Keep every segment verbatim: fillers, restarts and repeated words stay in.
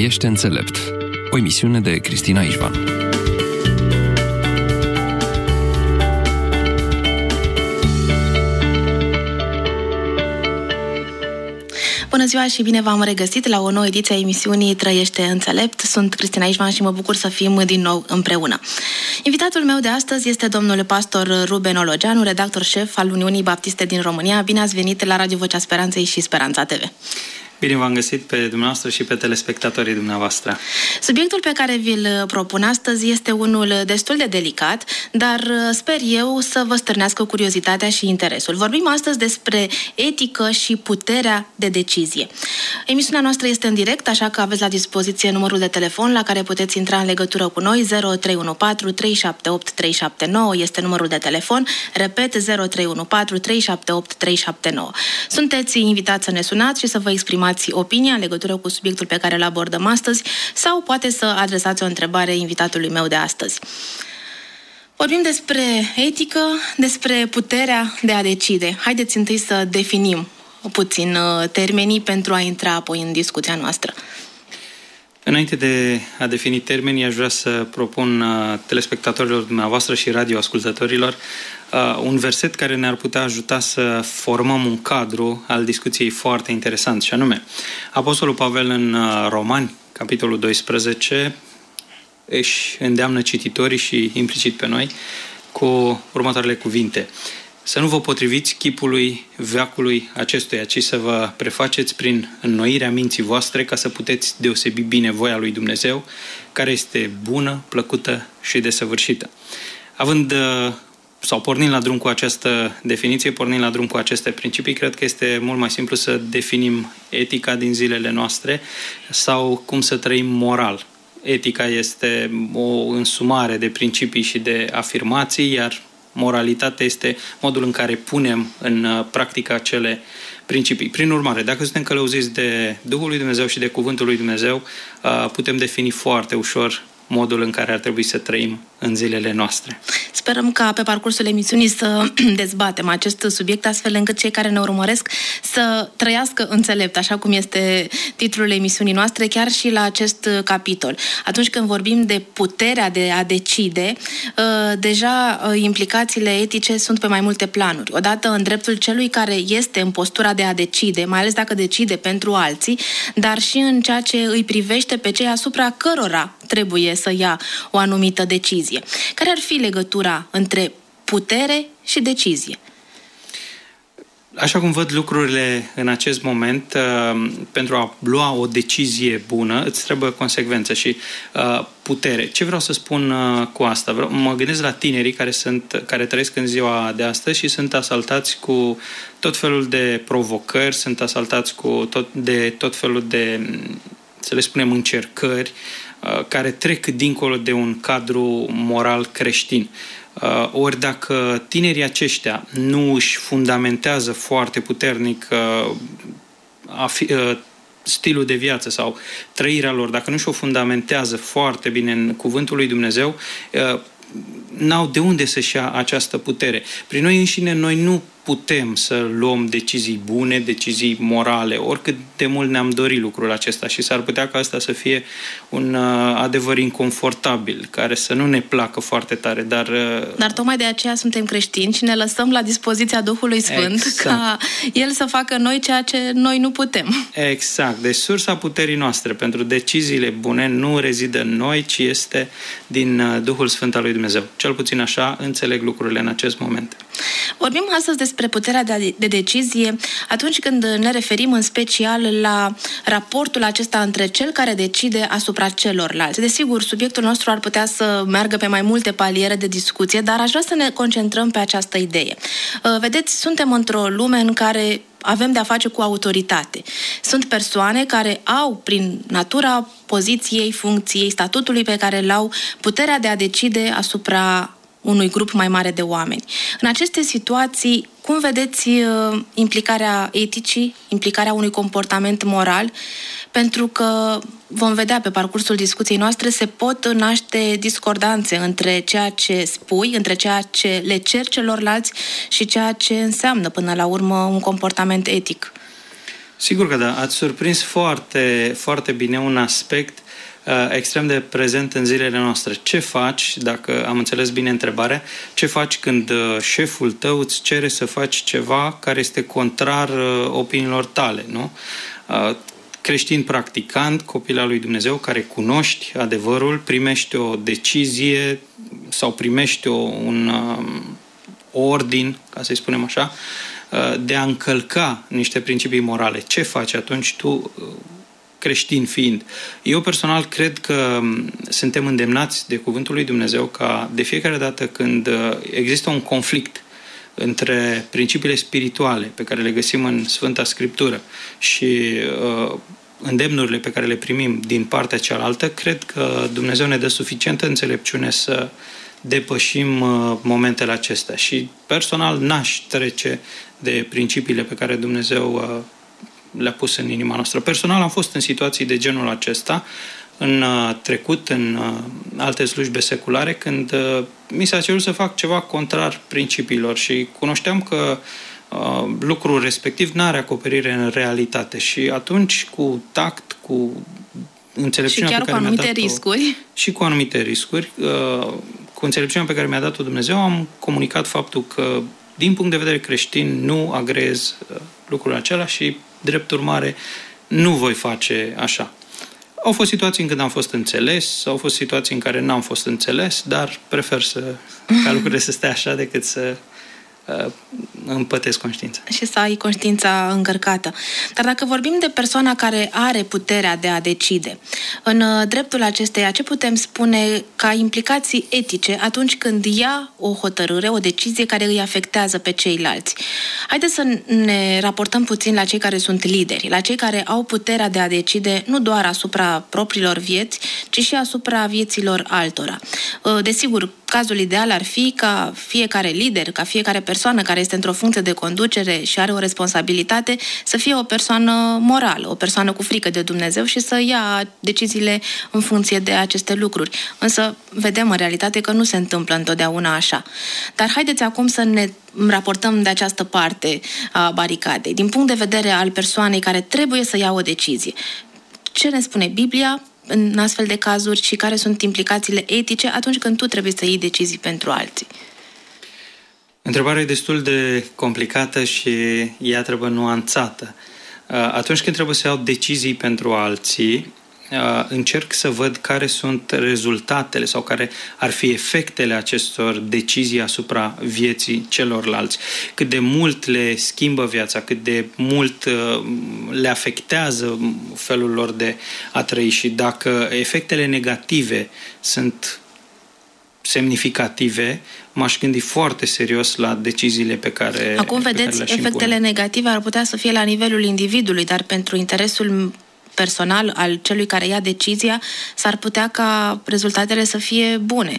Trăiește înțelept. O emisiune de Cristina Ișvan. Bună ziua și bine v-am regăsit la o nouă ediție a emisiunii Trăiește înțelept. Sunt Cristina Ișvan și mă bucur să fim din nou împreună. Invitatul meu de astăzi este domnul pastor Ruben Ologeanu, redactor șef al Uniunii Baptiste din România. Bine ați venit la Radio Vocea Speranței și Speranța T V. Bine v-am găsit pe dumneavoastră și pe telespectatorii dumneavoastră. Subiectul pe care vi-l propun astăzi este unul destul de delicat, dar sper eu să vă stârnească curiozitatea și interesul. Vorbim astăzi despre etică și puterea de decizie. Emisiunea noastră este în direct, așa că aveți la dispoziție numărul de telefon la care puteți intra în legătură cu noi. zero trei unu patru trei șapte opt trei șapte nouă este numărul de telefon. Repet, zero trei unu patru trei șapte opt trei șapte nouă. Sunteți invitați să ne sunați și să vă exprimați opinia în legătură cu subiectul pe care îl abordăm astăzi sau poate să adresați o întrebare invitatului meu de astăzi. Vorbim despre etică, despre puterea de a decide. Haideți întâi să definim puțin termenii pentru a intra apoi în discuția noastră. Înainte de a defini termenii, aș vrea să propun telespectatorilor dumneavoastră și radioascultătorilor un verset care ne-ar putea ajuta să formăm un cadru al discuției foarte interesant, și anume Apostolul Pavel în Romani, capitolul doisprezece, își îndeamnă cititorii și implicit pe noi cu următoarele cuvinte: să nu vă potriviți chipului veacului acestuia, ci să vă prefaceți prin înnoirea minții voastre ca să puteți deosebi bine voia lui Dumnezeu, care este bună, plăcută și desăvârșită. Având sau pornind la drum cu această definiție, pornind la drum cu aceste principii, cred că este mult mai simplu să definim etica din zilele noastre sau cum să trăim moral. Etica este o însumare de principii și de afirmații, iar moralitatea este modul în care punem în practică acele principii. Prin urmare, dacă suntem călăuziți de Duhul lui Dumnezeu și de Cuvântul lui Dumnezeu, putem defini foarte ușor modul în care ar trebui să trăim în zilele noastre. Sperăm ca pe parcursul emisiunii să dezbatem acest subiect, astfel încât cei care ne urmăresc să trăiască înțelept, așa cum este titlul emisiunii noastre, chiar și la acest capitol. Atunci când vorbim de puterea de a decide, deja implicațiile etice sunt pe mai multe planuri. Odată în dreptul celui care este în postura de a decide, mai ales dacă decide pentru alții, dar și în ceea ce îi privește pe cei asupra cărora trebuie să ia o anumită decizie. Care ar fi legătura între putere și decizie? Așa cum văd lucrurile în acest moment, pentru a lua o decizie bună, îți trebuie consecvență și putere. Ce vreau să spun cu asta? Mă gândesc la tinerii care, sunt, care trăiesc în ziua de astăzi și sunt asaltați cu tot felul de provocări, sunt asaltați cu tot, de tot felul de, să le spunem, încercări care trec dincolo de un cadru moral creștin. Ori dacă tinerii aceștia nu își fundamentează foarte puternic stilul de viață sau trăirea lor, dacă nu și-o fundamentează foarte bine în Cuvântul lui Dumnezeu, n-au de unde să-și ia această putere. Prin noi înșine, noi nu putem să luăm decizii bune, decizii morale, oricât de mult ne-am dorit lucrul acesta și s-ar putea ca asta să fie un uh, adevăr inconfortabil, care să nu ne placă foarte tare, dar... Uh... Dar tocmai de aceea suntem creștini și ne lăsăm la dispoziția Duhului Sfânt, exact, ca El să facă noi ceea ce noi nu putem. Exact. Deci sursa puterii noastre pentru deciziile bune nu rezidă în noi, ci este din uh, Duhul Sfânt al lui Dumnezeu. Cel puțin așa înțeleg lucrurile în acest moment. Vorbim astăzi despre puterea de, de decizie atunci când ne referim în special la raportul acesta între cel care decide asupra celorlalți. Desigur, subiectul nostru ar putea să meargă pe mai multe paliere de discuție, dar aș vrea să ne concentrăm pe această idee. Vedeți, suntem într-o lume în care avem de-a face cu autoritate. Sunt persoane care au, prin natura poziției, funcției, statutului pe care l-au, puterea de a decide asupra unui grup mai mare de oameni. În aceste situații, cum vedeți uh, implicarea eticii, implicarea unui comportament moral? Pentru că vom vedea pe parcursul discuției noastre, se pot naște discordanțe între ceea ce spui, între ceea ce le cer celorlalți și ceea ce înseamnă până la urmă un comportament etic. Sigur că da, ați surprins foarte, foarte bine un aspect uh, extrem de prezent în zilele noastre. Ce faci, dacă am înțeles bine întrebarea, ce faci când uh, șeful tău îți cere să faci ceva care este contrar uh, opiniilor tale, nu? Uh, creștin practicant, copil al lui Dumnezeu, care cunoști adevărul, primești o decizie sau primești o, un uh, ordin, ca să-i spunem așa, de a încălca niște principii morale. Ce faci atunci tu, creștin fiind? Eu personal cred că suntem îndemnați de Cuvântul lui Dumnezeu ca de fiecare dată când există un conflict între principiile spirituale pe care le găsim în Sfânta Scriptură și uh, îndemnurile pe care le primim din partea cealaltă, cred că Dumnezeu ne dă suficientă înțelepciune să depășim uh, momentele acestea. Și personal n-aș trece de principiile pe care Dumnezeu uh, le-a pus în inima noastră. Personal am fost în situații de genul acesta în uh, trecut, în uh, alte slujbe seculare, când uh, mi s-a cerut să fac ceva contrar principiilor și cunoșteam că uh, lucrul respectiv n-are acoperire în realitate. Și atunci, cu tact, cu înțelepciunea pe care mi-a dat-o... Și chiar cu anumite riscuri. Și cu anumite riscuri, uh, cu înțelepciunea pe care mi-a dat-o Dumnezeu, am comunicat faptul că, din punct de vedere creștin, nu agrez uh, lucrul acela și, drept urmare, nu voi face așa. Au fost situații în când am fost înțeles, au fost situații în care n-am fost înțeles, dar prefer să, ca lucrurile să stea așa decât să uh, îmi pătesc conștiința. Și să ai conștiința încărcată. Dar dacă vorbim de persoana care are puterea de a decide, în uh, dreptul acesteia, ce putem spune ca implicații etice atunci când ia o hotărâre, o decizie care îi afectează pe ceilalți? Haideți să ne raportăm puțin la cei care sunt lideri, la cei care au puterea de a decide nu doar asupra propriilor vieți, ci și asupra vieților altora. Uh, desigur, cazul ideal ar fi ca fiecare lider, ca fiecare persoană care este într-o funcție de conducere și are o responsabilitate să fie o persoană morală, o persoană cu frică de Dumnezeu și să ia deciziile în funcție de aceste lucruri. Însă vedem în realitate că nu se întâmplă întotdeauna așa. Dar haideți acum să ne raportăm de această parte a baricadei, din punct de vedere al persoanei care trebuie să ia o decizie. Ce ne spune Biblia în astfel de cazuri și care sunt implicațiile etice atunci când tu trebuie să iei decizii pentru alții? Întrebarea e destul de complicată și ea trebuie nuanțată. Atunci când trebuie să iau decizii pentru alții, încerc să văd care sunt rezultatele sau care ar fi efectele acestor decizii asupra vieții celorlalți. Cât de mult le schimbă viața, cât de mult le afectează felul lor de a trăi și dacă efectele negative sunt semnificative, m-aș gândi foarte serios la deciziile pe care Acum, pe vedeți, care efectele negative ar putea să fie la nivelul individului, dar pentru interesul personal al celui care ia decizia, s-ar putea ca rezultatele să fie bune.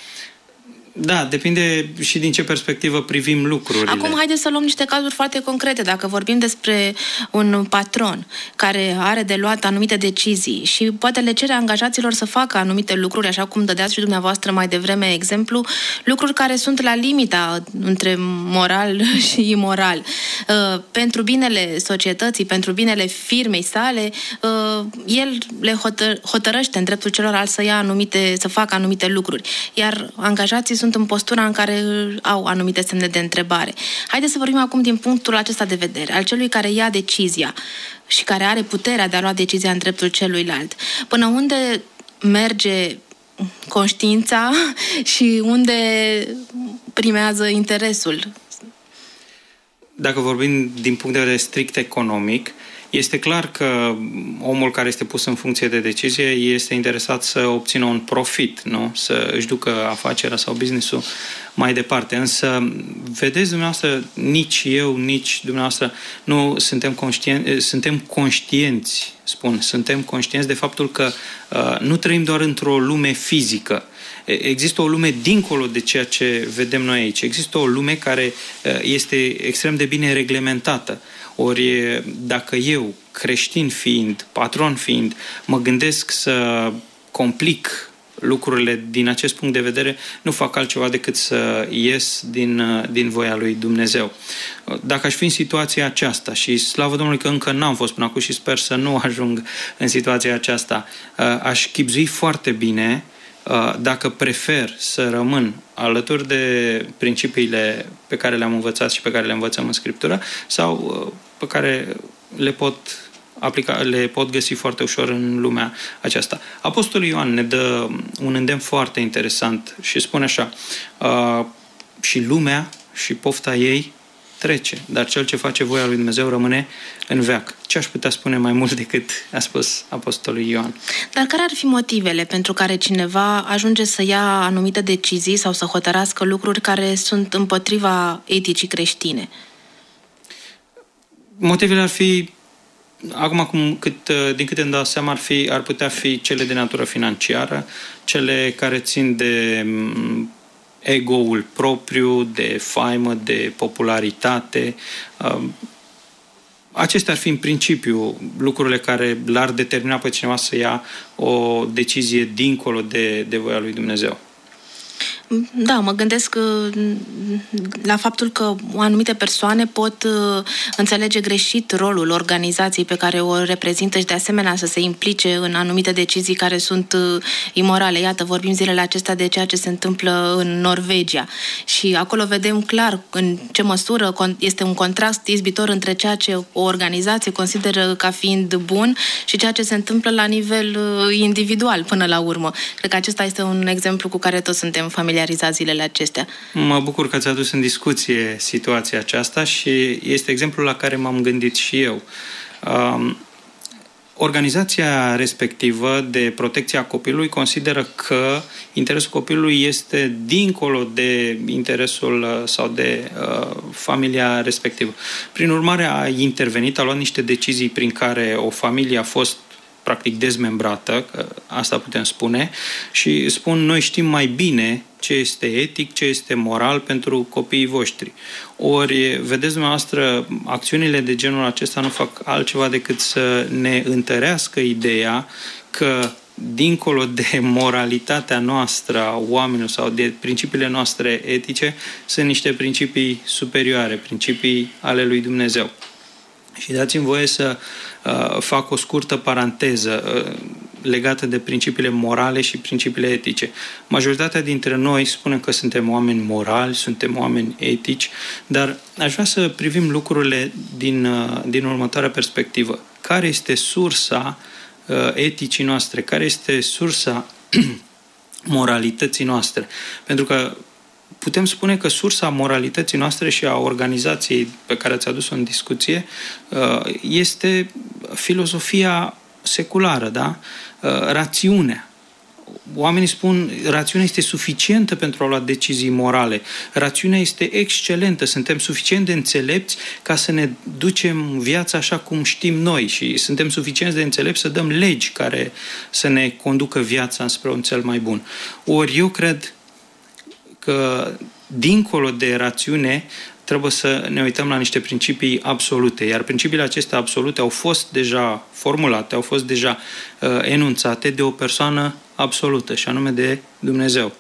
Da, depinde și din ce perspectivă privim lucrurile. Acum, haideți să luăm niște cazuri foarte concrete. Dacă vorbim despre un patron care are de luat anumite decizii și poate le cere angajaților să facă anumite lucruri, așa cum dădeați și dumneavoastră mai devreme exemplu, lucruri care sunt la limita între moral și imoral. Uh, pentru binele societății, pentru binele firmei sale, uh, el le hotă- hotărăște în dreptul celorlalți să ia anumite, să facă anumite lucruri. Iar angajații sunt în postura în care au anumite semne de întrebare. Haideți să vorbim acum din punctul acesta de vedere, al celui care ia decizia și care are puterea de a lua decizia în dreptul celuilalt. Până unde merge conștiința și unde primează interesul? Dacă vorbim din punct de vedere strict economic, este clar că omul care este pus în funcție de decizie este interesat să obțină un profit, nu? Să își ducă afacerea sau business-ul mai departe. Însă, vedeți dumneavoastră, nici eu, nici dumneavoastră nu suntem conștienți, suntem conștienți, spun, suntem conștienți de faptul că uh, nu trăim doar într-o lume fizică. Există o lume dincolo de ceea ce vedem noi aici. Există o lume care uh, este extrem de bine reglementată. Ori dacă eu, creștin fiind, patron fiind, mă gândesc să complic lucrurile din acest punct de vedere nu fac altceva decât să ies din, din voia lui Dumnezeu. Dacă aș fi în situația aceasta, și slavă Domnului că încă n-am fost până acum și sper să nu ajung în situația aceasta, aș chibzui foarte bine dacă prefer să rămân alături de principiile pe care le-am învățat și pe care le învățăm în Scriptură sau pe care le pot aplica, le pot găsi foarte ușor în lumea aceasta. Apostolul Ioan ne dă un îndemn foarte interesant și spune așa: și lumea și pofta ei trece, dar cel ce face voia lui Dumnezeu rămâne în veac. Ce aș putea spune mai mult decât a spus Apostolul Ioan? Dar care ar fi motivele pentru care cineva ajunge să ia anumite decizii sau să hotărască lucruri care sunt împotriva eticii creștine? Motivele ar fi, acum cum, cât, din câte îmi dau seama, ar, fi, ar putea fi cele de natură financiară, cele care țin de ego-ul propriu, de faimă, de popularitate. Acestea ar fi în principiu lucrurile care l-ar determina pe cineva să ia o decizie dincolo de, de voia lui Dumnezeu. Da, mă gândesc la faptul că anumite persoane pot înțelege greșit rolul organizației pe care o reprezintă și de asemenea să se implice în anumite decizii care sunt imorale. Iată, vorbim zilele acestea de ceea ce se întâmplă în Norvegia și acolo vedem clar în ce măsură este un contrast izbitor între ceea ce o organizație consideră ca fiind bun și ceea ce se întâmplă la nivel individual până la urmă. Cred că acesta este un exemplu cu care toți suntem familiarizați zilele acestea. Mă bucur că ați adus în discuție situația aceasta și este exemplul la care m-am gândit și eu. Um, organizația respectivă de protecție a copilului consideră că interesul copilului este dincolo de interesul sau de uh, familia respectivă. Prin urmare, a intervenit, a luat niște decizii prin care o familie a fost practic dezmembrată, că asta putem spune, și spun, noi știm mai bine ce este etic, ce este moral pentru copiii voștri. Ori, vedeți dumneavoastră, acțiunile de genul acesta nu fac altceva decât să ne întărească ideea că dincolo de moralitatea noastră a oamenilor sau de principiile noastre etice, sunt niște principii superioare, principii ale lui Dumnezeu. Și dați-mi voie să uh, fac o scurtă paranteză uh, legată de principiile morale și principiile etice. Majoritatea dintre noi spunem că suntem oameni morali, suntem oameni etici, dar aș vrea să privim lucrurile din, uh, din următoarea perspectivă. Care este sursa uh, eticii noastre? Care este sursa moralității noastre? Pentru că putem spune că sursa moralității noastre și a organizației pe care ați adus-o în discuție este filozofia seculară, da? Rațiunea. Oamenii spun, rațiunea este suficientă pentru a lua decizii morale. Rațiunea este excelentă, suntem suficient de înțelepți ca să ne ducem viața așa cum știm noi și suntem suficient de înțelepți să dăm legi care să ne conducă viața spre un cel mai bun. Ori eu cred că dincolo de rațiune trebuie să ne uităm la niște principii absolute, iar principiile acestea absolute au fost deja formulate, au fost deja uh, enunțate de o persoană absolută, și anume de Dumnezeu.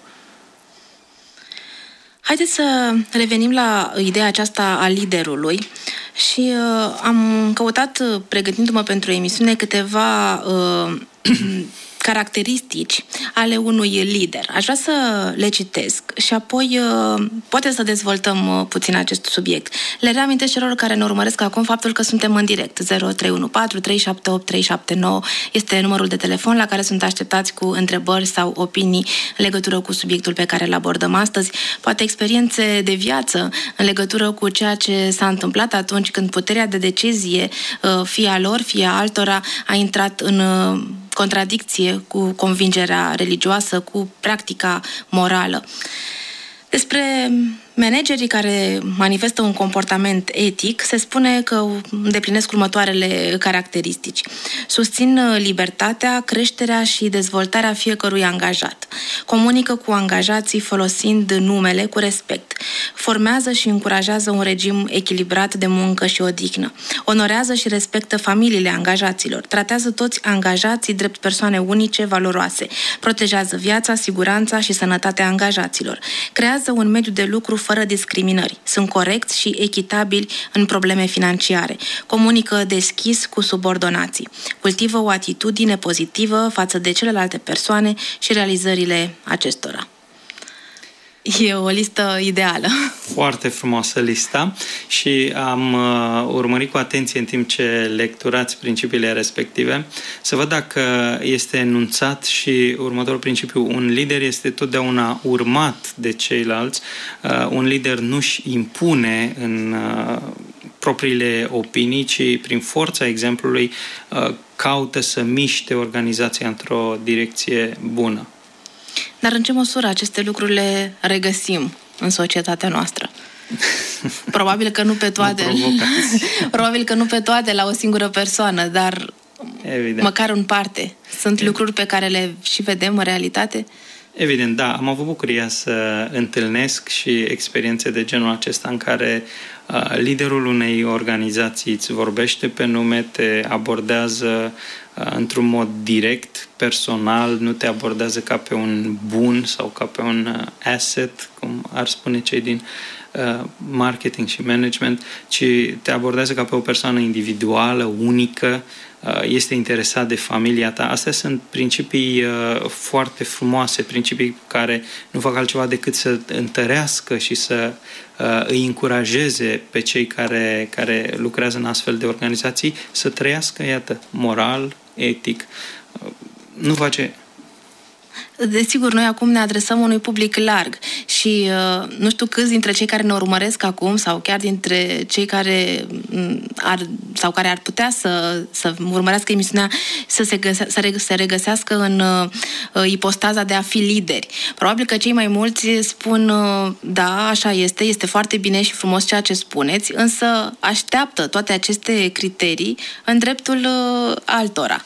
Haideți să revenim la ideea aceasta a liderului și uh, am căutat, pregătindu-mă pentru emisiune, câteva uh, caracteristici ale unui lider. Aș vrea să le citesc și apoi poate să dezvoltăm puțin acest subiect. Le reamintesc celor care ne urmăresc acum faptul că suntem în direct. zero trei unu patru trei șapte opt trei șapte nouă este numărul de telefon la care sunt așteptați cu întrebări sau opinii în legătură cu subiectul pe care îl abordăm astăzi. Poate experiențe de viață în legătură cu ceea ce s-a întâmplat atunci când puterea de decizie, fie a lor, fie a altora, a intrat în contradicție cu convingerea religioasă, cu practica morală. Despre Managerii care manifestă un comportament etic se spune că îndeplinesc următoarele caracteristici. Susțin libertatea, creșterea și dezvoltarea fiecărui angajat. Comunică cu angajații folosind numele cu respect. Formează și încurajează un regim echilibrat de muncă și odihnă. Onorează și respectă familiile angajaților. Tratează toți angajații drept persoane unice, valoroase. Protejează viața, siguranța și sănătatea angajaților. Creează un mediu de lucru fără discriminări. Sunt corecți și echitabili în probleme financiare. Comunică deschis cu subordonații. Cultivă o atitudine pozitivă față de celelalte persoane și realizările acestora. E o listă ideală. Foarte frumoasă lista și am uh, urmărit cu atenție în timp ce lecturați principiile respective să văd dacă este enunțat și următorul principiu. Un lider este totdeauna urmat de ceilalți. Uh, un lider nu-și impune în uh, propriile opinii, ci prin forța exemplului uh, caută să miște organizația într-o direcție bună. Dar în ce măsură aceste lucruri le regăsim în societatea noastră? Probabil că nu pe toate. Probabil că nu pe toate la o singură persoană, dar evident, măcar în parte. Sunt evident lucruri pe care le și vedem în realitate? Evident, da. Am avut bucuria să întâlnesc și experiențe de genul acesta în care uh, liderul unei organizații îți vorbește pe nume, te abordează uh, într-un mod direct, personal, nu te abordează ca pe un bun sau ca pe un uh, asset, cum ar spune cei din uh, marketing și management, ci te abordează ca pe o persoană individuală, unică, este interesat de familia ta. Astea sunt principii uh, foarte frumoase, principii care nu fac altceva decât să întărească și să uh, îi încurajeze pe cei care, care lucrează în astfel de organizații să trăiască, iată, moral, etic. Uh, nu face... Desigur, noi acum ne adresăm unui public larg și uh, nu știu câți dintre cei care ne urmăresc acum sau chiar dintre cei care ar, sau care ar putea să, să urmărească emisiunea să se, găse, să re, se regăsească în uh, ipostaza de a fi lideri. Probabil că cei mai mulți spun uh, da, așa este, este foarte bine și frumos ceea ce spuneți, însă așteaptă toate aceste criterii în dreptul uh, altora.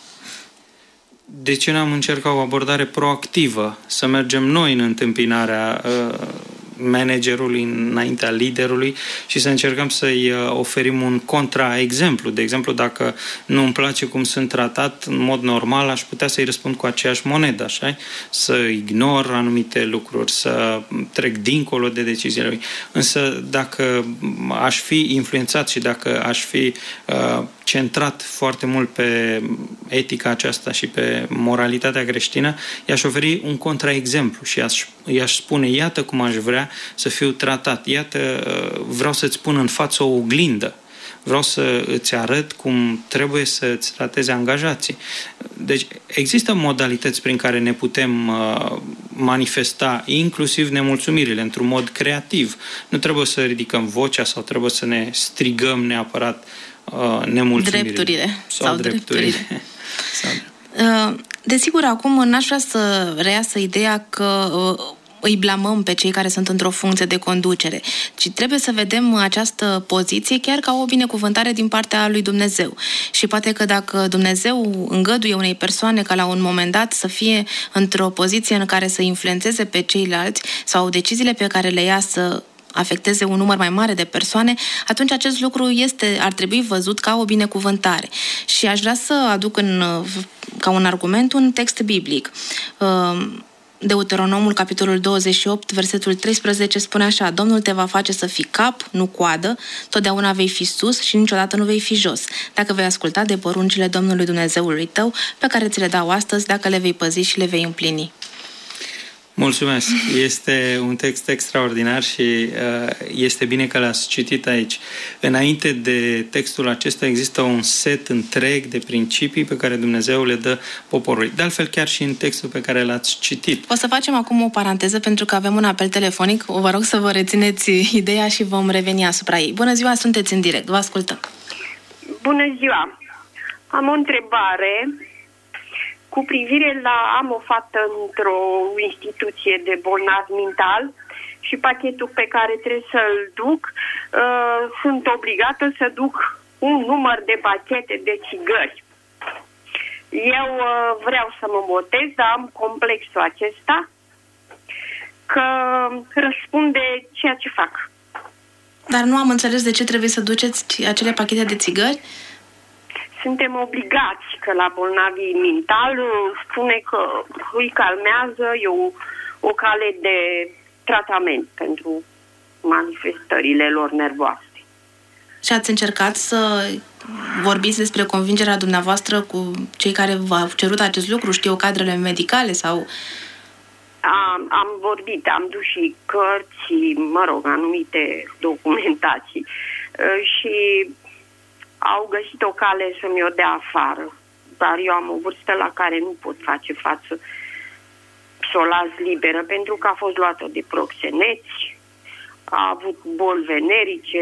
De ce n-am încercat o abordare proactivă, să mergem noi în întâmpinarea uh, managerului, înaintea liderului și să încercăm să-i uh, oferim un contraexemplu. De exemplu, dacă nu îmi place cum sunt tratat, în mod normal aș putea să-i răspund cu aceeași monedă, așa? Să ignor anumite lucruri, să trec dincolo de deciziile lui. Însă dacă aș fi influențat și dacă aș fi uh, centrat foarte mult pe etica aceasta și pe moralitatea creștină, i-aș oferi un contraexemplu și i-aș, i-aș spune, iată cum aș vrea să fiu tratat, iată, vreau să-ți pun în față o oglindă, vreau să îți arăt cum trebuie să îți tratezi angajații. Deci există modalități prin care ne putem uh, manifesta inclusiv nemulțumirile într-un mod creativ. Nu trebuie să ridicăm vocea sau trebuie să ne strigăm neapărat uh, nemulțumirile. Drepturile. Sau, sau drepturile. drepturile. sau... Uh, desigur, acum n-aș vrea să reiasă ideea că uh, îi blamăm pe cei care sunt într-o funcție de conducere, ci trebuie să vedem această poziție chiar ca o binecuvântare din partea lui Dumnezeu. Și poate că dacă Dumnezeu îngăduie unei persoane ca la un moment dat să fie într-o poziție în care să influențeze pe ceilalți sau deciziile pe care le ia să afecteze un număr mai mare de persoane, atunci acest lucru este, ar trebui văzut ca o binecuvântare. Și aș vrea să aduc în, ca un argument un text biblic. Deuteronomul, capitolul douăzeci și opt, versetul treisprezece, spune așa: Domnul te va face să fii cap, nu coadă, totdeauna vei fi sus și niciodată nu vei fi jos, dacă vei asculta de poruncile Domnului Dumnezeului tău, pe care ți le dau astăzi, dacă le vei păzi și le vei împlini. Mulțumesc! Este un text extraordinar și uh, este bine că l-ați citit aici. Înainte de textul acesta există un set întreg de principii pe care Dumnezeu le dă poporului. De altfel, chiar și în textul pe care l-ați citit. O să facem acum o paranteză pentru că avem un apel telefonic. Vă rog să vă rețineți ideea și vom reveni asupra ei. Bună ziua, sunteți în direct. Vă ascultăm. Bună ziua! Am o întrebare. cu privire la... Am o fată într-o instituție de bolnavi mental și pachetul pe care trebuie să-l duc, uh, sunt obligată să duc un număr de pachete de țigări. Eu uh, vreau să mă botez, dar am complexul acesta că răspunde ceea ce fac. Dar nu am înțeles de ce trebuie să duceți acele pachete de țigări? Suntem obligați, că la bolnavii mental spune că îi calmează, e o, o cale de tratament pentru manifestările lor nervoase. Și ați încercat să vorbiți despre convingerea dumneavoastră cu cei care v-au cerut acest lucru? Știu, cadrele medicale sau... Am, am vorbit, am dus și cărți, mă rog, anumite documentații și au găsit o cale să-mi o dea afară. Dar eu am o vârstă la care nu pot face față să o las liberă, pentru că a fost luată de proxeneți, a avut boli venerice,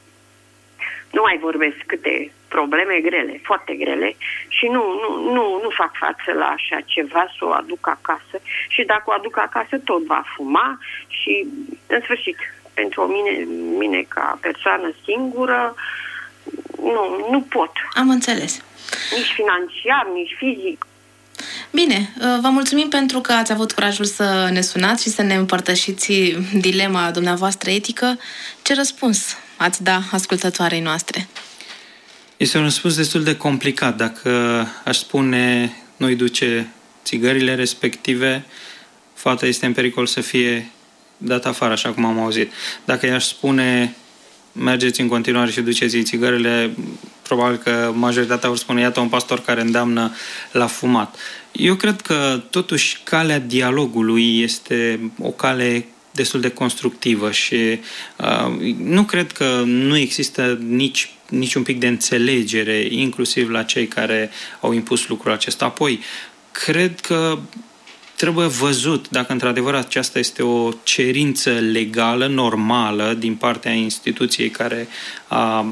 nu mai vorbesc câte probleme grele, foarte grele și nu, nu, nu, nu fac față la așa ceva, să o aduc acasă și dacă o aduc acasă tot va fuma și în sfârșit, pentru mine, mine ca persoană singură, nu, nu pot. Am înțeles. Nici financiar, nici fizic. Bine, vă mulțumim pentru că ați avut curajul să ne sunați și să ne împărtășiți dilema dumneavoastră etică. Ce răspuns ați da ascultătoarei noastre? Este un răspuns destul de complicat. Dacă aș spune nu-i duce țigările respective, fata este în pericol să fie dată afară, așa cum am auzit. Dacă i-aș spune mergeți în continuare și duceți-i țigările, probabil că majoritatea vor spune iată un pastor care îndeamnă la fumat. Eu cred că totuși calea dialogului este o cale destul de constructivă și uh, nu cred că nu există nici, nici un pic de înțelegere, inclusiv la cei care au impus lucrul acesta. Apoi, cred că trebuie văzut dacă într-adevăr aceasta este o cerință legală, normală, din partea instituției care a,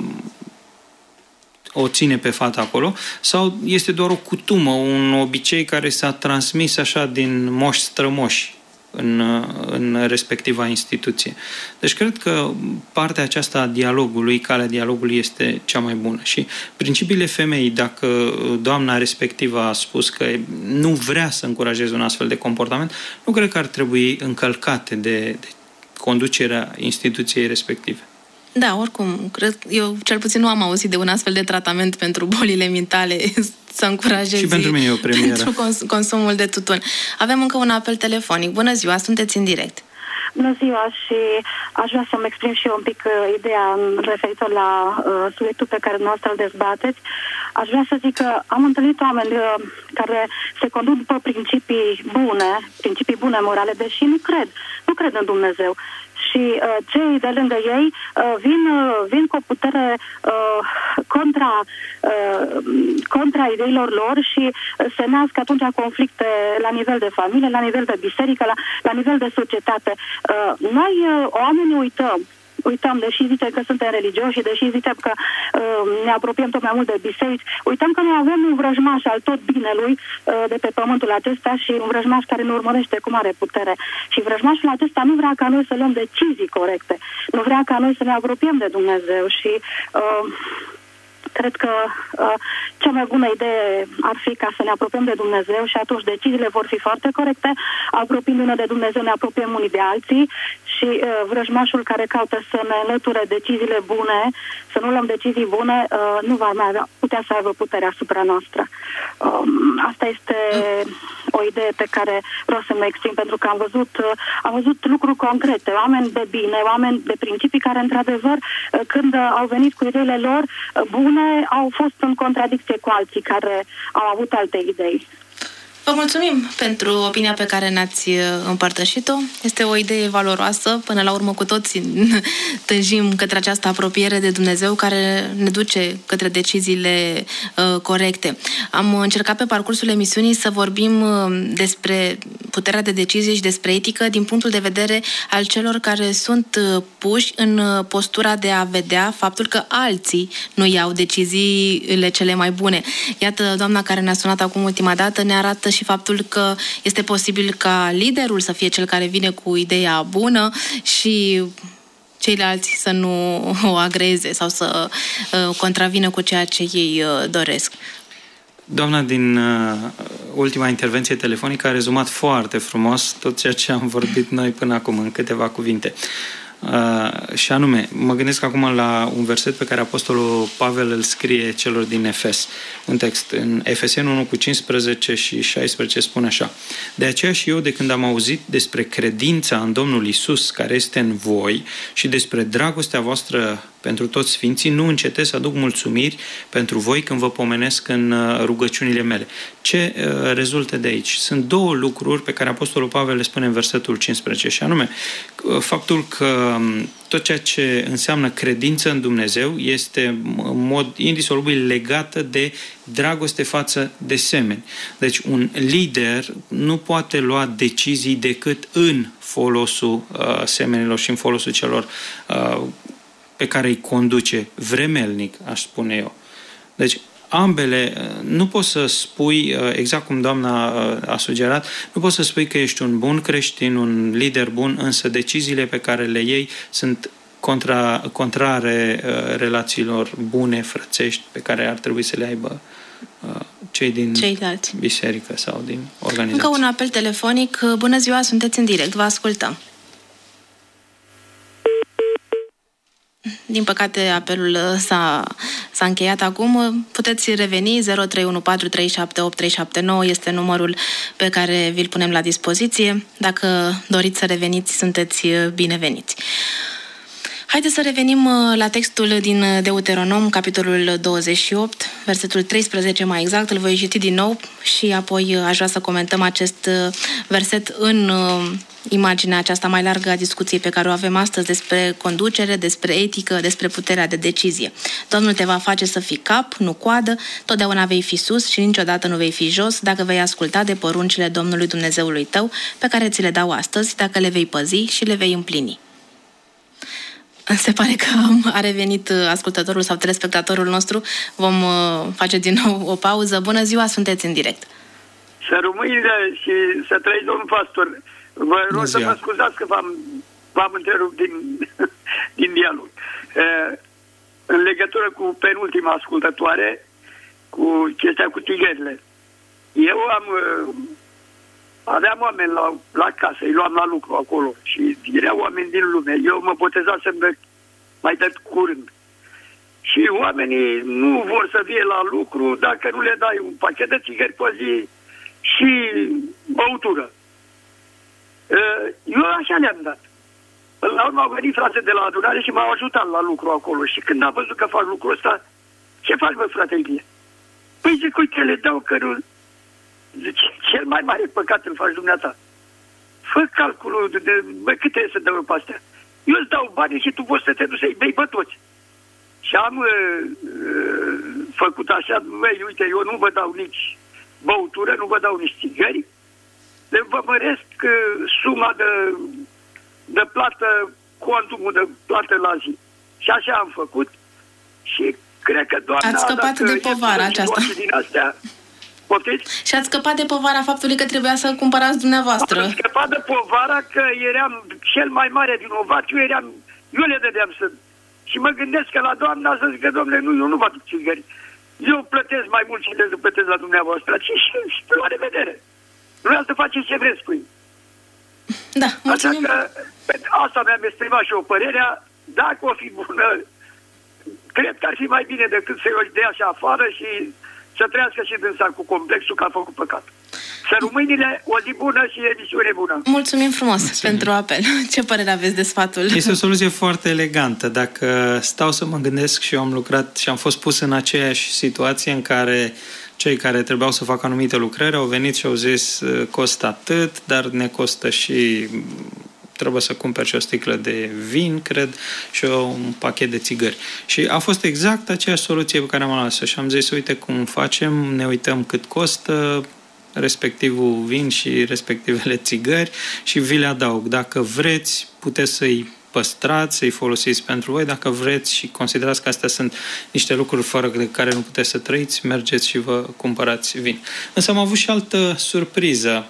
o ține pe fata acolo, sau este doar o cutumă, un obicei care s-a transmis așa din moși strămoși în, în respectiva instituție. Deci cred că partea aceasta a dialogului, calea dialogului este cea mai bună. Și principiile femeii, dacă doamna respectivă a spus că nu vrea să încurajeze un astfel de comportament, nu cred că ar trebui încălcate de, de conducerea instituției respective. Da, oricum, cred, eu cel puțin nu am auzit de un astfel de tratament pentru bolile mentale să încurajeze și pentru mine e o premieră. Pentru cons- consumul de tutun. Avem încă un apel telefonic. Bună ziua, sunteți în direct. Bună ziua și aș vrea să-mi exprim și eu un pic uh, ideea referitor la uh, subiectul pe care dumneavoastră îl dezbateți. Aș vrea să zic că am întâlnit oameni uh, care se conduc după principii bune, principii bune morale, deși nu cred, nu cred în Dumnezeu. Și uh, cei de lângă ei uh, vin, uh, vin cu o putere uh, contra, uh, contra ideilor lor și uh, se nasc atunci conflicte la nivel de familie, la nivel de biserică, la, la nivel de societate. Uh, noi, uh, oamenii, uităm. Uităm, deși zicem că suntem religioși și deși zicem că uh, ne apropiem tot mai mult de biserici, uităm că noi avem un vrăjmaș al tot binelui uh, de pe pământul acesta și un vrăjmaș care ne urmărește cu mare putere. Și vrăjmașul acesta nu vrea ca noi să luăm decizii corecte, nu vrea ca noi să ne apropiem de Dumnezeu și... Uh, Cred că uh, cea mai bună idee ar fi ca să ne apropiem de Dumnezeu și atunci deciziile vor fi foarte corecte. Apropiindu-ne de Dumnezeu ne apropiem unii de alții și uh, vrăjmașul care caută să ne înlăture deciziile bune, să nu luăm decizii bune, uh, nu va mai avea, putea să aibă putere asupra noastră. Um, asta este o idee pe care vreau să mă exprim, pentru că am văzut, uh, am văzut lucruri concrete, oameni de bine, oameni de principii care, într-adevăr, uh, când uh, au venit cu ideile lor uh, bune, au fost în contradicție cu alții care au avut alte idei. Vă mulțumim pentru opinia pe care ne-ați împărtășit-o. Este o idee valoroasă. Până la urmă, cu toți tânjim către această apropiere de Dumnezeu care ne duce către deciziile uh, corecte. Am încercat pe parcursul emisiunii să vorbim uh, despre puterea de decizie și despre etică din punctul de vedere al celor care sunt puși în postura de a vedea faptul că alții nu iau deciziile cele mai bune. Iată, doamna care ne-a sunat acum ultima dată ne arată și faptul că este posibil ca liderul să fie cel care vine cu ideea bună și ceilalți să nu o agreze sau să uh, contravină cu ceea ce ei uh, doresc. Doamna din uh, ultima intervenție telefonică a rezumat foarte frumos tot ceea ce am vorbit noi până acum în câteva cuvinte. Uh, și anume, mă gândesc acum la un verset pe care Apostolul Pavel îl scrie celor din Efes. Un text în Efeseni unu cu cincisprezece și șaisprezece spune așa: de aceea și eu, de când am auzit despre credința în Domnul Iisus care este în voi și despre dragostea voastră pentru toți sfinții, nu încetez să aduc mulțumiri pentru voi când vă pomenesc în rugăciunile mele. Ce uh, rezultă de aici? Sunt două lucruri pe care Apostolul Pavel le spune în versetul cincisprezece, și anume faptul că tot ceea ce înseamnă credință în Dumnezeu este în mod indisolubil legată de dragoste față de semeni. Deci un lider nu poate lua decizii decât în folosul uh, semenilor și în folosul celor uh, pe care îi conduce vremelnic, aș spune eu. Deci ambele, nu poți să spui, exact cum doamna a sugerat, nu poți să spui că ești un bun creștin, un lider bun, însă deciziile pe care le iei sunt contra, contrare relațiilor bune, frățești, pe care ar trebui să le aibă cei din Ceilalți. biserică sau din organizație. Încă un apel telefonic. Bună ziua, sunteți în direct, vă ascultăm. Din păcate, apelul s-a, s-a încheiat acum. Puteți reveni. Zero trei unu patru trei șapte opt trei șapte nouă este numărul pe care vi-l punem la dispoziție. Dacă doriți să reveniți, sunteți bineveniți. Haideți să revenim la textul din Deuteronom, capitolul douăzeci și opt, versetul treisprezece mai exact. Îl voi citi din nou și apoi aș vrea să comentăm acest verset în imaginea aceasta mai largă a discuției pe care o avem astăzi despre conducere, despre etică, despre puterea de decizie. Domnul te va face să fii cap, nu coadă, totdeauna vei fi sus și niciodată nu vei fi jos dacă vei asculta de poruncile Domnului Dumnezeului tău pe care ți le dau astăzi, dacă le vei păzi și le vei împlini. Se pare că a revenit ascultătorul sau telespectatorul nostru. Vom face din nou o pauză. Bună ziua, sunteți în direct. Să rămâine și să trăiți, domnul pastor. Vă rog să mă scuzați că v-am, v-am întrerupt din, din dialog. În legătură cu penultima ascultătoare, cu chestia cu tigările. Eu am... Aveam oameni la, la casă, îi luam la lucru acolo și erau oameni din lume. Eu mă botezasem de mai de curând. Și oamenii nu vor să vie la lucru dacă nu le dai un pachet de țigări pe zi și băutură. Eu așa le-am dat. Până la urmă au venit frate de la adunare și m-au ajutat la lucru acolo. Și când am văzut că fac lucrul ăsta, ce faci, bă, frate Ilie? Păi zic, uite, le dau că nu... Zice, cel mai mare păcat îl faci dumneata. Fă calculul de, de bă, cât trebuie să dau pe astea. Eu îți dau bani și tu poți să te duci să-i bei pe toți. Și am uh, uh, făcut așa, băi, uite, eu nu vă dau nici băutură, nu vă dau nici țigări, de vă măresc uh, suma de, de plată, cuantumul de plată la zi. Și așa am făcut și cred că doamna... Ați scăpat de povara aceasta. Din astea, poftiți? Și ați scăpat de povara faptului că trebuia să cumpărați dumneavoastră. Am scăpat de povara că eram cel mai mare vinovat, eu eram, eu le dădeam să... Și mă gândesc că la doamna să zic că, domnule, nu, eu nu vă aduc țigări. Eu plătesc mai mult și le plătesc la dumneavoastră. Și, și, și la revedere. Vreau să faceți ce vreți cu ei. Da, mulțumim. Așa că asta mi-am exprimat și o părerea. Dacă o fi bună, cred că ar fi mai bine decât să-i dea și afară și să trăiască și dânsa cu complexul că a făcut păcat. Să rămâinile, o zi bună și emisiune bună. Mulțumim frumos Mulțumim. pentru apel. Ce părere aveți de sfatul? Este o soluție foarte elegantă. Dacă stau să mă gândesc și eu am lucrat și am fost pus în aceeași situație în care cei care trebuiau să facă anumite lucrări au venit și au zis costă atât, dar ne costă și trebuie să cumperi și o sticlă de vin, cred, și un pachet de țigări. Și a fost exact aceeași soluție pe care am ales-o și am zis, uite cum facem, ne uităm cât costă, respectivul vin și respectivele țigări și vi le adaug. Dacă vreți, puteți să-i păstrați, să-i folosiți pentru voi. Dacă vreți și considerați că astea sunt niște lucruri fără de care nu puteți să trăiți, mergeți și vă cumpărați vin. Însă am avut și altă surpriză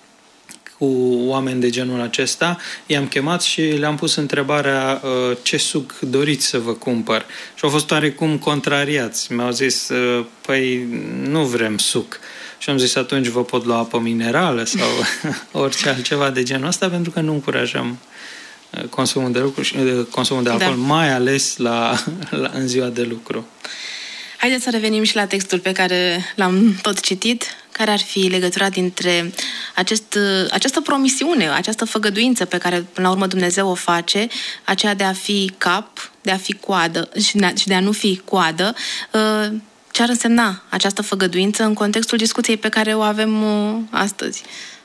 cu oameni de genul acesta. I-am chemat și le-am pus întrebarea uh, ce suc doriți să vă cumpăr. Și au fost oarecum contrariați. Mi-au zis, uh, păi nu vrem suc. Și am zis, atunci vă pot lua apă minerală sau orice altceva de genul ăsta, pentru că nu încurajăm consumul de lucru, consumul de alcool, da. mai ales la, la, în ziua de lucru. Haideți să revenim și la textul pe care l-am tot citit. Care ar fi legătura dintre acest, această promisiune, această făgăduință pe care, până la urmă, Dumnezeu o face, aceea de a fi cap, de a fi coadă și de a, și de a nu fi coadă, ce ar însemna această făgăduință în contextul discuției pe care o avem astăzi?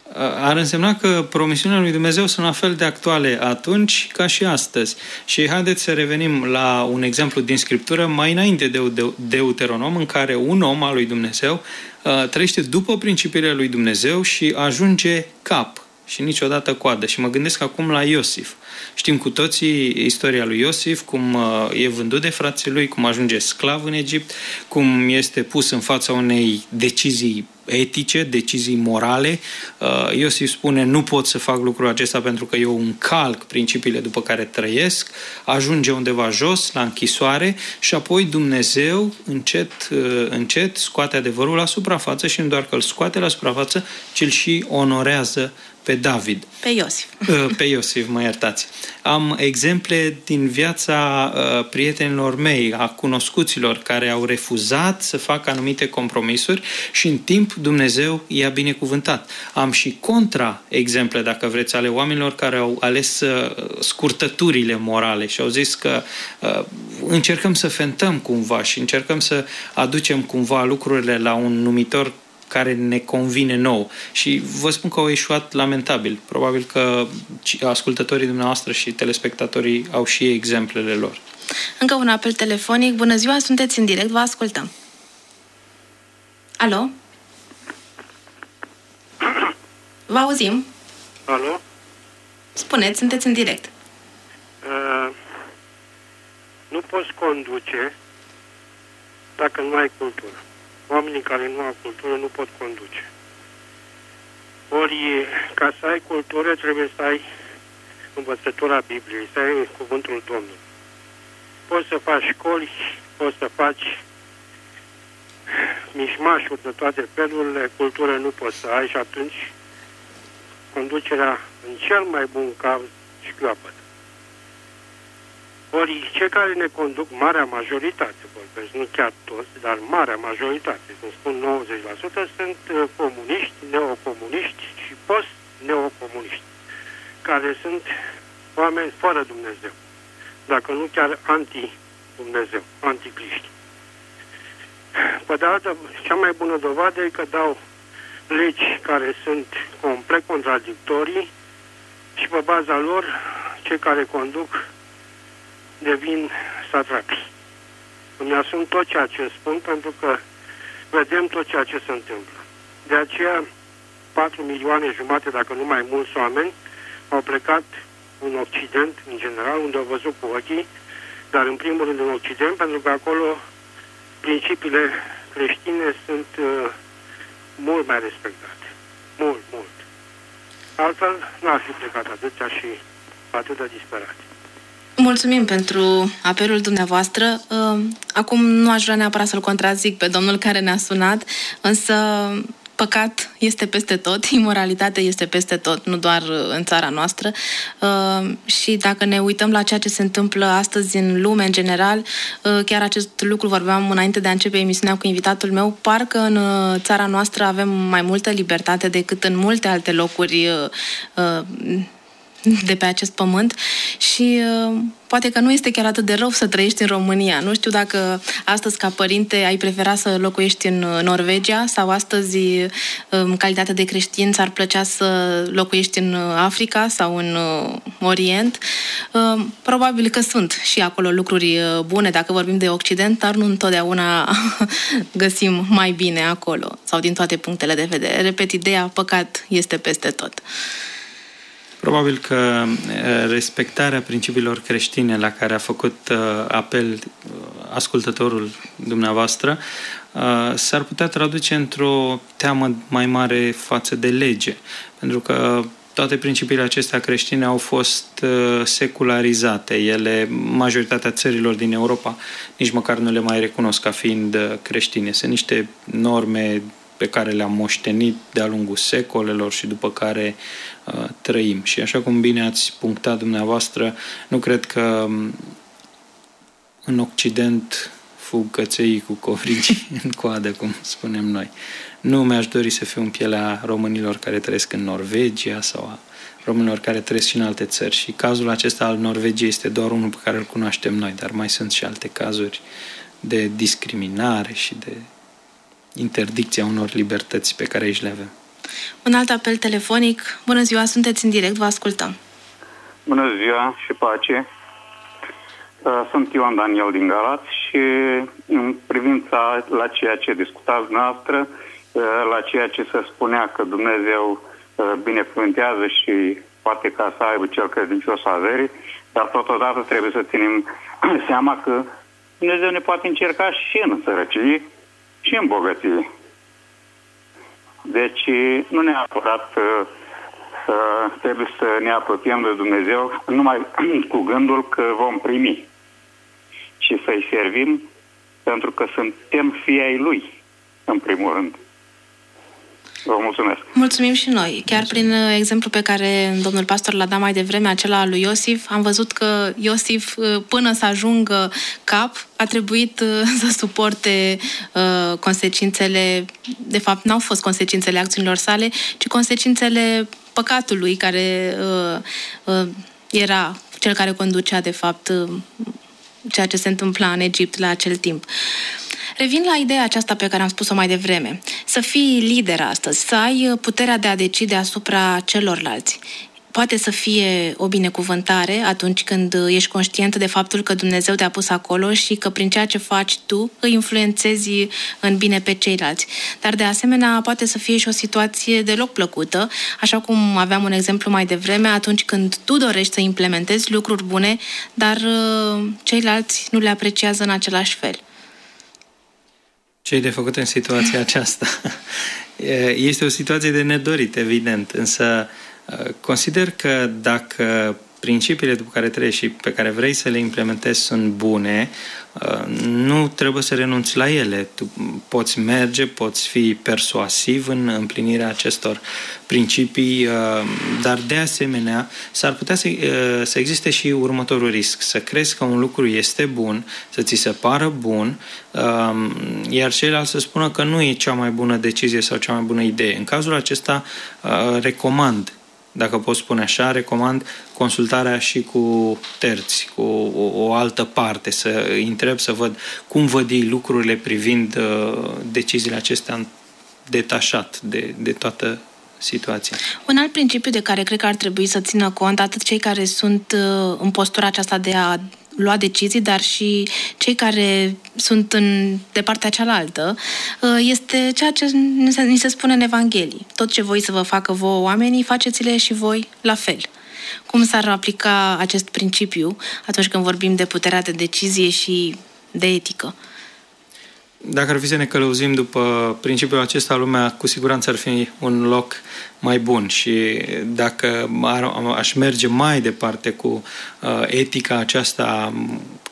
Ar însemna că promisiunile lui Dumnezeu sunt la fel de actuale atunci ca și astăzi. Și haideți să revenim la un exemplu din Scriptură mai înainte de Deuteronom, în care un om al lui Dumnezeu uh, trăiește după principiile lui Dumnezeu și ajunge cap și niciodată coadă. Și mă gândesc acum la Iosif. Știm cu toții istoria lui Iosif, cum uh, e vândut de frații lui, cum ajunge sclav în Egipt, cum este pus în fața unei decizii etice, decizii morale. Uh, Iosif spune, nu pot să fac lucrul acesta pentru că eu încalc principiile după care trăiesc, ajunge undeva jos, la închisoare și apoi Dumnezeu încet, uh, încet scoate adevărul la suprafață și nu doar că îl scoate la suprafață, ci îl și onorează pe David. Pe Iosif. Pe Iosif, mă iertați. Am exemple din viața uh, prietenilor mei, a cunoscuților, care au refuzat să facă anumite compromisuri și în timp Dumnezeu i-a binecuvântat. Am și contra-exemple, dacă vreți, ale oamenilor care au ales uh, scurtăturile morale și au zis că uh, încercăm să fentăm cumva și încercăm să aducem cumva lucrurile la un numitor care ne convine nou. Și vă spun că au eșuat lamentabil. Probabil că ascultătorii dumneavoastră și telespectatorii au și exemplele lor. Încă un apel telefonic. Bună ziua, sunteți în direct, vă ascultăm. Alo? Vă auzim? Alo? Spuneți, sunteți în direct. Uh, nu poți conduce dacă nu ai cultură. Oamenii care nu au cultură nu pot conduce. Ori, ca să ai cultură, trebuie să ai învățătura Bibliei, să ai cuvântul Domnului. Poți să faci școli, poți să faci mișmașuri de toate felurile, cultură nu poți să ai și atunci conducerea, în cel mai bun caz, șchioapătă. Ori cei care ne conduc, marea majoritate, vorbesc, nu chiar toți, dar marea majoritate, când spun nouăzeci la sută, sunt comuniști, neocomuniști și post-neocomuniști, care sunt oameni fără Dumnezeu, dacă nu chiar anti-Dumnezeu, anticriști. Pe de altă, cea mai bună dovadă e că dau legi care sunt complet contradictorii și pe baza lor, cei care conduc devin satrapi. Îmi asum tot ceea ce spun pentru că vedem tot ceea ce se întâmplă. De aceea, patru milioane jumate, dacă nu mai mulți oameni, au plecat în Occident, în general, unde au văzut cu ochii, dar în primul rând în Occident, pentru că acolo principiile creștine sunt uh, mult mai respectate. Mult, mult. Altfel, n-ar fi plecat atâția și atât de disperate. Mulțumim pentru apelul dumneavoastră. Acum nu aș vrea neapărat să-l contrazic pe domnul care ne-a sunat, însă păcat este peste tot, imoralitate este peste tot, nu doar în țara noastră. Și dacă ne uităm la ceea ce se întâmplă astăzi în lume, în general, chiar acest lucru vorbeam înainte de a începe emisiunea cu invitatul meu, parcă în țara noastră avem mai multă libertate decât în multe alte locuri de pe acest pământ și uh, poate că nu este chiar atât de rău să trăiești în România. Nu știu dacă astăzi, ca părinte, ai prefera să locuiești în Norvegia sau astăzi, în calitate de creștin, ți-ar plăcea să locuiești în Africa sau în Orient. Uh, probabil că sunt și acolo lucruri bune, dacă vorbim de Occident, dar nu întotdeauna găsim mai bine acolo sau din toate punctele de vedere. Repet, ideea păcat este peste tot. Probabil că respectarea principiilor creștine la care a făcut apel ascultătorul dumneavoastră s-ar putea traduce într-o teamă mai mare față de lege. Pentru că toate principiile acestea creștine au fost secularizate. Ele, majoritatea țărilor din Europa, nici măcar nu le mai recunosc ca fiind creștine. Sunt niște norme pe care le-am moștenit de-a lungul secolelor și după care uh, trăim. Și așa cum bine ați punctat dumneavoastră, nu cred că în Occident fug căței cu covrigi în coadă, cum spunem noi. Nu mi-aș dori să fiu în pielea românilor care trăiesc în Norvegia sau a românilor care trăiesc și în alte țări. Și cazul acesta al Norvegiei este doar unul pe care îl cunoaștem noi, dar mai sunt și alte cazuri de discriminare și de interdicția unor libertăți pe care aici le avem. Un alt apel telefonic. Bună ziua, sunteți în direct, vă ascultăm. Bună ziua și pace. Sunt Ioan Daniel din Galați și în privința la ceea ce discutați noastră, la ceea ce se spunea că Dumnezeu binecuvântează și poate ca să aibă cel credincios averii, dar totodată trebuie să ținem seama că Dumnezeu ne poate încerca și în sărăcie și în bogăție. Deci nu neapărat să trebuie să ne apropiem de Dumnezeu numai cu gândul că vom primi, ci să-i servim pentru că suntem fii ai Lui, în primul rând. Vă mulțumesc. Mulțumim și noi. Chiar prin exemplu pe care domnul pastor l-a dat mai devreme, acela al lui Iosif, am văzut că Iosif, până să ajungă cap, a trebuit să suporte uh, consecințele, de fapt n-au fost consecințele acțiunilor sale, ci consecințele păcatului care uh, uh, era cel care conducea, de fapt, uh, ceea ce se întâmpla în Egipt la acel timp. Revin la ideea aceasta pe care am spus-o mai devreme. Să fii lider astăzi, să ai puterea de a decide asupra celorlalți. Poate să fie o binecuvântare atunci când ești conștient de faptul că Dumnezeu te-a pus acolo și că prin ceea ce faci tu îi influențezi în bine pe ceilalți. Dar de asemenea poate să fie și o situație deloc plăcută, așa cum aveam un exemplu mai devreme, atunci când tu dorești să implementezi lucruri bune, dar ceilalți nu le apreciază în același fel. Ce-i de făcut în situația aceasta? Este o situație de nedorit, evident, însă consider că dacă principiile după care trăiești și pe care vrei să le implementezi sunt bune, nu trebuie să renunți la ele. Tu poți merge, poți fi persuasiv în împlinirea acestor principii, dar de asemenea s-ar putea să, să existe și următorul risc, să crezi că un lucru este bun, să ți se pară bun, iar ceilalți să spună că nu e cea mai bună decizie sau cea mai bună idee. În cazul acesta recomand, dacă pot spune așa, recomand consultarea și cu terți, cu o, o altă parte, să îi întreb, să văd cum văd ei lucrurile privind uh, deciziile acestea detașat de, de toată situația. Un alt principiu de care cred că ar trebui să țină cont atât cei care sunt uh, în postura aceasta de a lua decizii, dar și cei care sunt în, de partea cealaltă, este ceea ce ni se spune în Evanghelii. Tot ce voi să vă facă vouă oamenii, faceți-le și voi la fel. Cum s-ar aplica acest principiu atunci când vorbim de puterea de decizie și de etică? Dacă ar fi să ne călăuzim după principiul acesta, lumea cu siguranță ar fi un loc mai bun și dacă aș merge mai departe cu etica aceasta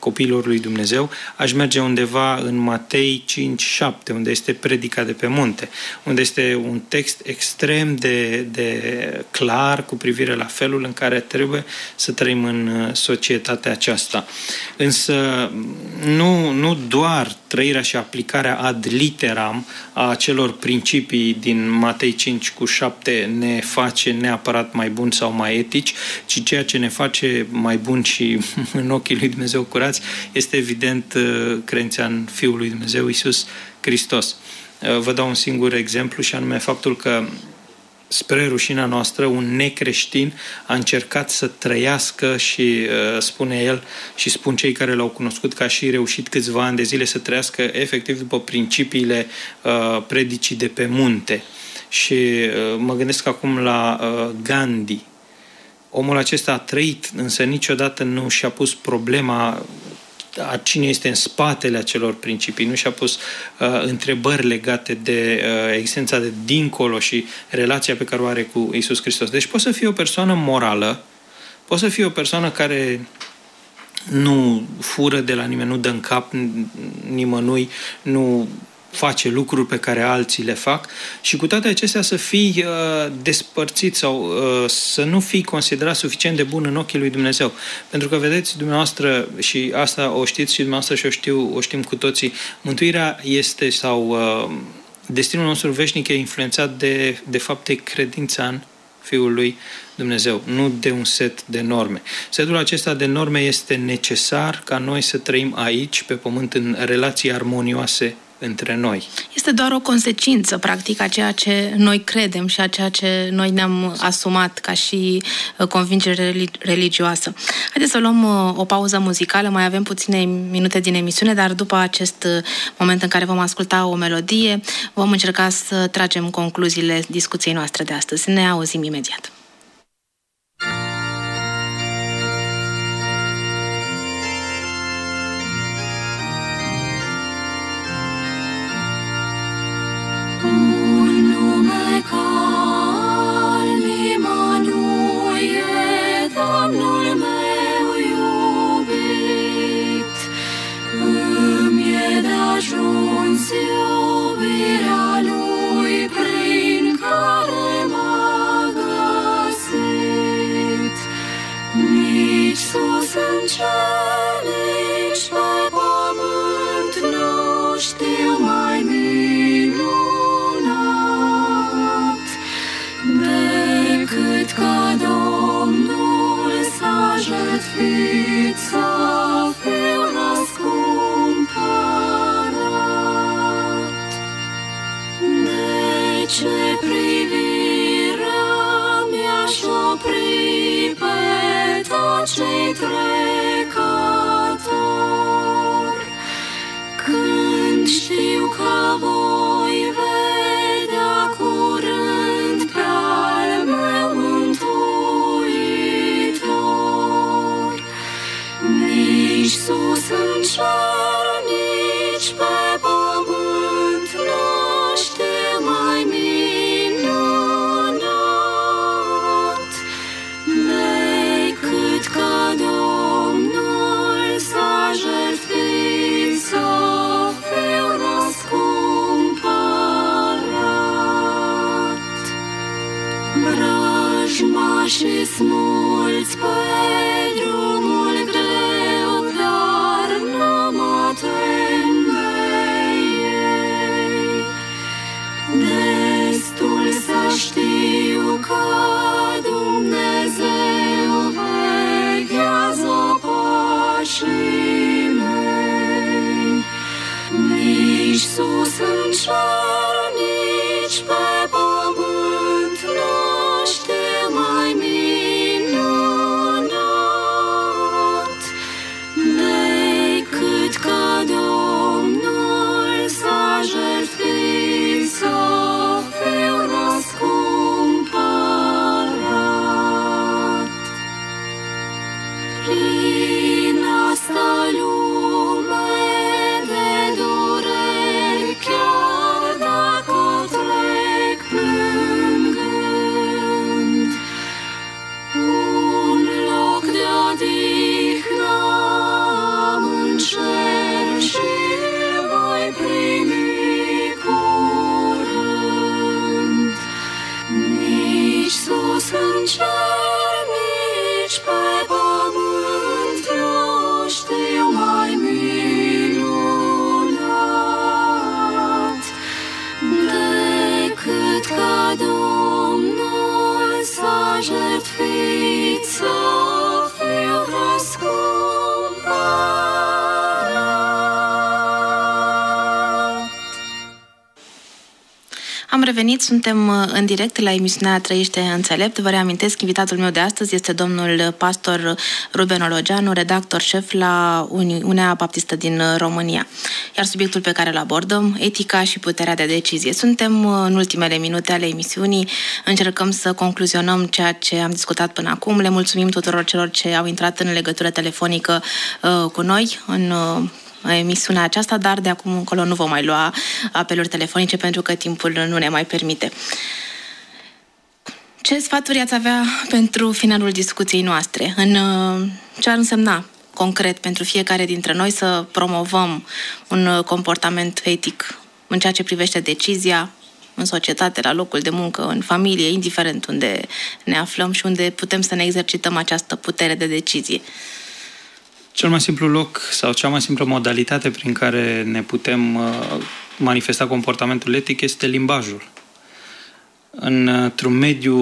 copiilor lui Dumnezeu, aș merge undeva în Matei cinci șapte, unde este predica de pe munte, unde este un text extrem de, de clar cu privire la felul în care trebuie să trăim în societatea aceasta. Însă nu, nu doar trăirea și aplicarea ad literam a acelor principii din Matei cinci cu șapte ne face neapărat mai buni sau mai etici, ci ceea ce ne face mai buni și în ochii lui Dumnezeu curați este evident credința în Fiul lui Dumnezeu, Iisus Hristos. Vă dau un singur exemplu și anume faptul că spre rușinea noastră, un necreștin a încercat să trăiască și uh, spune el și spun cei care l-au cunoscut că a și reușit câțiva ani de zile să trăiască efectiv după principiile uh, predicii de pe munte. Și uh, mă gândesc acum la uh, Gandhi. Omul acesta a trăit, însă niciodată nu și-a pus problema a cine este în spatele acelor principii, nu și-a pus uh, întrebări legate de uh, existența de dincolo și relația pe care o are cu Iisus Hristos. Deci poți să fii o persoană morală, poți să fii o persoană care nu fură de la nimeni, nu dă în cap nimănui, nu face lucruri pe care alții le fac și cu toate acestea să fii uh, despărțit sau uh, să nu fii considerat suficient de bun în ochii lui Dumnezeu. Pentru că vedeți dumneavoastră, și asta o știți și dumneavoastră și o, știu, o știm cu toții, mântuirea este sau uh, destinul nostru veșnic e influențat de, de fapt de credința în Fiul lui Dumnezeu, nu de un set de norme. Setul acesta de norme este necesar ca noi să trăim aici, pe pământ, în relații armonioase între noi. Este doar o consecință, practic, a ceea ce noi credem și a ceea ce noi ne-am asumat ca și convingere religioasă. Haideți să luăm o pauză muzicală, mai avem puține minute din emisiune, dar după acest moment în care vom asculta o melodie, vom încerca să tragem concluziile discuției noastre de astăzi. Ne auzim imediat. Un nume care nimănuie, Domnul meu iubit, îmi-e de-ajuns iubirea Lui prin care m-a găsit. Nici sus în cer, nici pe pământ nu știu mai minunat decât că Domnul s-a jertfit să fiu răscumpărat. De ce privirea mi-aș opri pe tot ce-i trecător, când știu că voi vedea curând pe al meu Mântuitor. Nici sus în cer, nici pe pământ nu știu mai minunat decât că Domnul s-a jertfit să fiu răscumpărat. Vrăjmașii smulți pe drumul greu, dar nu mă tem de ei. Destul să știu că Dumnezeu veghează pașii mei. Nici sus în cer, nici pe pământ nu știu mai minunat decât că Domnul s-a jertfit să fiu răscumpărat. Prin asta lume de dureri, chiar dacă cer, nici pe pământ nu știu mai minunat decât ca Domnul s-a jertfit să fiu răscumpărat. Am revenit, suntem în direct la emisiunea Trăiește Înțelept. Vă reamintesc, invitatul meu de astăzi este domnul pastor Ruben Ologeanu, redactor șef la Uniunea Baptistă din România. Iar subiectul pe care îl abordăm, etica și puterea de decizie. Suntem în ultimele minute ale emisiunii, încercăm să concluzionăm ceea ce am discutat până acum. Le mulțumim tuturor celor ce au intrat în legătură telefonică uh, cu noi în uh, emisiunea aceasta, dar de acum încolo nu vom mai lua apeluri telefonice pentru că timpul nu ne mai permite. Ce sfaturi ați avea pentru finalul discuției noastre? În ce ar însemna concret pentru fiecare dintre noi să promovăm un comportament etic în ceea ce privește decizia în societate, la locul de muncă, în familie, indiferent unde ne aflăm și unde putem să ne exercităm această putere de decizie? Cel mai simplu loc sau cea mai simplă modalitate prin care ne putem uh, manifesta comportamentul etic este limbajul. Într-un mediu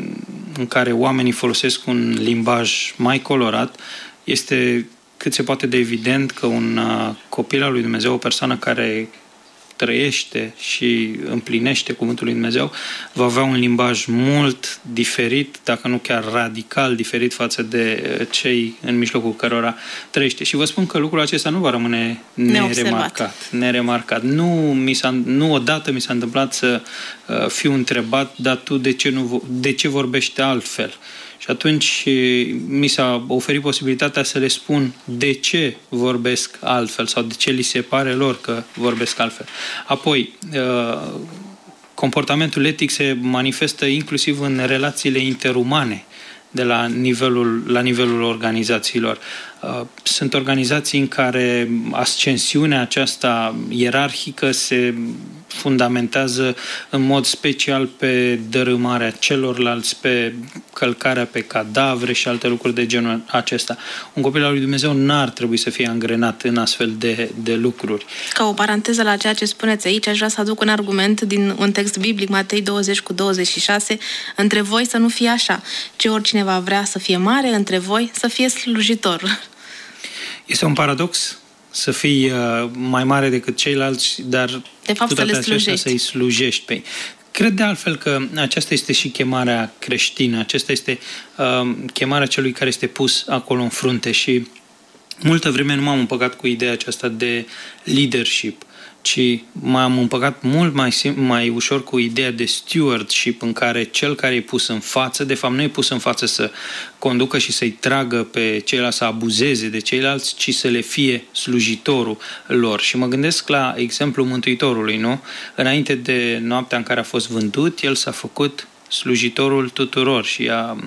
în care oamenii folosesc un limbaj mai colorat, este cât se poate de evident că un uh, copil al lui Dumnezeu, o persoană care trăiește și împlinește cuvântul lui Dumnezeu, va avea un limbaj mult diferit, dacă nu chiar radical diferit față de cei în mijlocul cărora trăiește. Și vă spun că lucrul acesta nu va rămâne neremarcat. neremarcat. Nu, mi s-a, nu odată mi s-a întâmplat să uh, fiu întrebat, dar tu de ce, nu, de ce vorbești altfel? Și atunci mi s-a oferit posibilitatea să le spun de ce vorbesc altfel sau de ce li se pare lor că vorbesc altfel. Apoi, comportamentul etic se manifestă inclusiv în relațiile interumane de la nivelul, la nivelul organizațiilor. Sunt organizații în care ascensiunea aceasta ierarhică se fundamentează în mod special pe dărâmarea celorlalți, pe călcarea pe cadavre și alte lucruri de genul acesta. Un copil al lui Dumnezeu n-ar trebui să fie angrenat în astfel de, de lucruri. Ca o paranteză la ceea ce spuneți aici, aș vrea să aduc un argument din un text biblic, Matei douăzeci cu douăzeci și șase, între voi să nu fie așa, ci oricine va vrea să fie mare, între voi să fie slujitor. Este un paradox să fii uh, mai mare decât ceilalți, dar de fapt să le slujești. Să-i slujești pe ei. Cred de altfel că aceasta este și chemarea creștină, aceasta este uh, chemarea celui care este pus acolo în frunte și multă vreme nu m-am împăcat cu ideea aceasta de leadership, ci m-am împăcat mult mai, sim- mai ușor cu ideea de stewardship, în care cel care e pus în față, de fapt nu e pus în față să conducă și să-i tragă pe ceilalți, să abuzeze de ceilalți, ci să le fie slujitorul lor. Și mă gândesc la exemplul Mântuitorului, nu? Înainte de noaptea în care a fost vândut, el s-a făcut slujitorul tuturor și a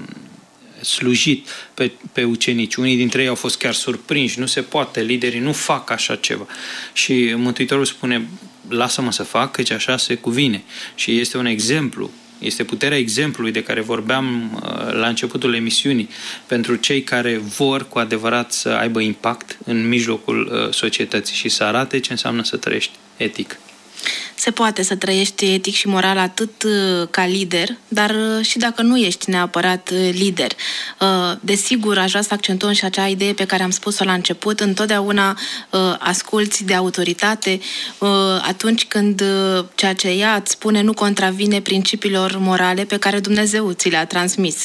slujit pe, pe ucenici. Unii dintre ei au fost chiar surprinși. Nu se poate, liderii nu fac așa ceva. Și Mântuitorul spune, lasă-mă să fac, căci așa se cuvine. Și este un exemplu, este puterea exemplului de care vorbeam uh, la începutul emisiunii, pentru cei care vor cu adevărat să aibă impact în mijlocul uh, societății și să arate ce înseamnă să trăiești etic. Se poate să trăiești etic și moral atât ca lider, dar și dacă nu ești neapărat lider. Desigur, aș vrea să accentuăm și acea idee pe care am spus-o la început, întotdeauna asculți de autoritate atunci când ceea ce ea îți spune nu contravine principiilor morale pe care Dumnezeu ți le-a transmis.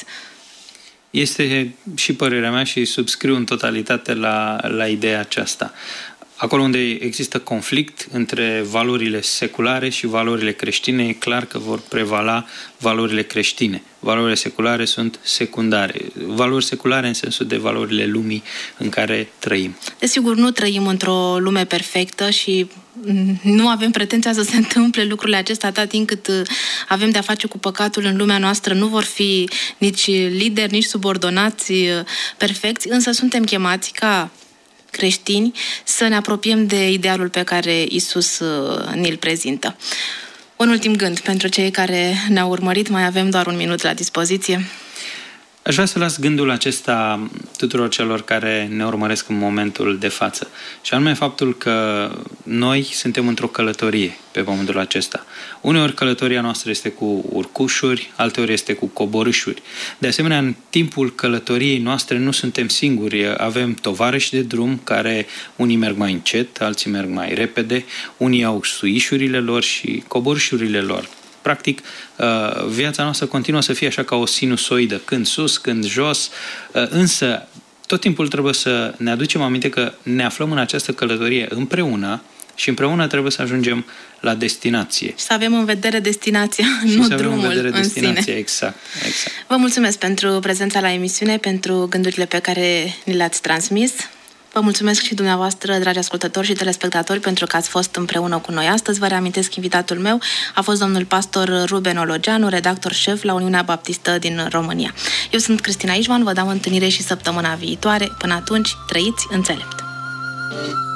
Este și părerea mea și subscriu în totalitate la, la ideea aceasta. Acolo unde există conflict între valorile seculare și valorile creștine, e clar că vor prevala valorile creștine. Valorile seculare sunt secundare. Valori seculare în sensul de valorile lumii în care trăim. Desigur, nu trăim într-o lume perfectă și nu avem pretenția să se întâmple lucrurile acestea atât timp cât avem de-a face cu păcatul în lumea noastră. Nu vor fi nici lideri, nici subordonați perfecți, însă suntem chemați ca creștini să ne apropiem de idealul pe care Iisus ni-l prezintă. Un ultim gând pentru cei care ne-au urmărit, mai avem doar un minut la dispoziție. Aș vrea să las gândul acesta tuturor celor care ne urmăresc în momentul de față. Și anume faptul că noi suntem într-o călătorie pe pământul acesta. Uneori călătoria noastră este cu urcușuri, alteori este cu coborâșuri. De asemenea, în timpul călătoriei noastre nu suntem singuri. Avem tovarăși de drum care unii merg mai încet, alții merg mai repede, unii au suișurile lor și coborâșurile lor. Practic, viața noastră continuă să fie așa ca o sinusoidă, când sus, când jos, însă tot timpul trebuie să ne aducem aminte că ne aflăm în această călătorie împreună și împreună trebuie să ajungem la destinație. Și să avem în vedere destinația, și nu să avem drumul în vedere în destinația, sine. exact, exact. Vă mulțumesc pentru prezența la emisiune, pentru gândurile pe care ni le-ați transmis. Vă mulțumesc și dumneavoastră, dragi ascultători și telespectatori, pentru că ați fost împreună cu noi astăzi. Vă reamintesc, invitatul meu a fost domnul pastor Ruben Ologeanu, redactor șef la Uniunea Baptistă din România. Eu sunt Cristina Ișvan, vă dau întâlnire și săptămâna viitoare. Până atunci, trăiți înțelept!